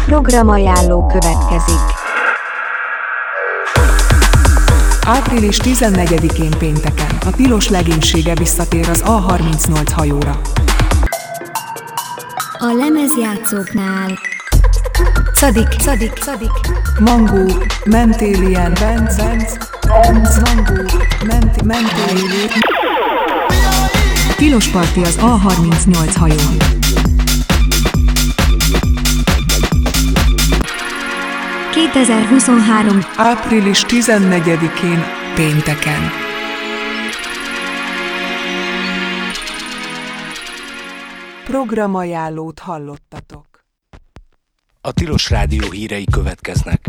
Programajánló következik. Április 14-én pénteken a Tilos legénysége visszatér az A38 hajóra. A lemezjátszóknál Szadik, Mangó, Mentélien, Benz, Mangó, Mentélien. Tilos parti az A38 hajón. ...2023. Április 14-én pénteken. Programajánlót hallottatok. A Tilos Rádió hírei következnek.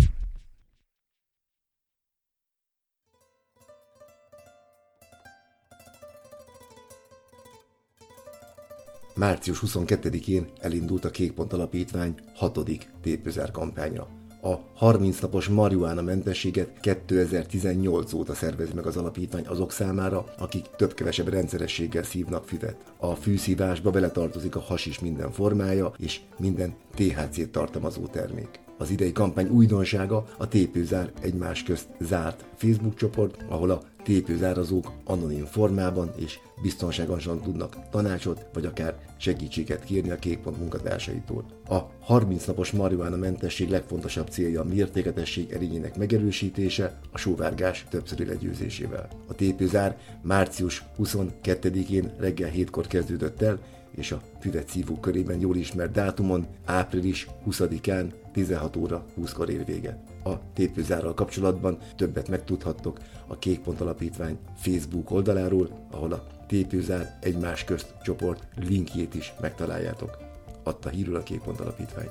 Március 22-én elindult a Kék.pont Alapítvány 6. tépőzár kampánya. A 30 napos marihuánamentességet 2018 óta szervezi meg az alapítvány azok számára, akik több-kevesebb rendszerességgel szívnak füvet. A fűszívásba beletartozik a hasis minden formája és minden THC-t tartalmazó termék. Az idei kampány újdonsága a tépőzár egymás közt zárt Facebook csoport, ahol a tépőzárazók anonim formában és biztonságosan tudnak tanácsot vagy akár segítséget kérni a Kék.pont munkatársaitól. A 30 napos marihuánamentesség legfontosabb célja a mértékletesség erényének megerősítése, a sóvárgás többszöri legyőzésével. A tépőzár március 22-én reggel 7-kor kezdődött el, és a füvet szívók körében jól ismert dátumon, április 20-án 16 óra 20-kor ér véget. A tépőzárral kapcsolatban többet megtudhattok a Kék.pont Alapítvány Facebook oldaláról, ahol a tépőzár egymás közt csoport linkjét is megtaláljátok. Adta hírül a Kék.pont Alapítvány.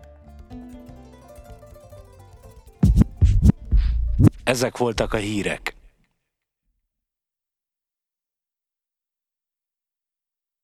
Ezek voltak a hírek.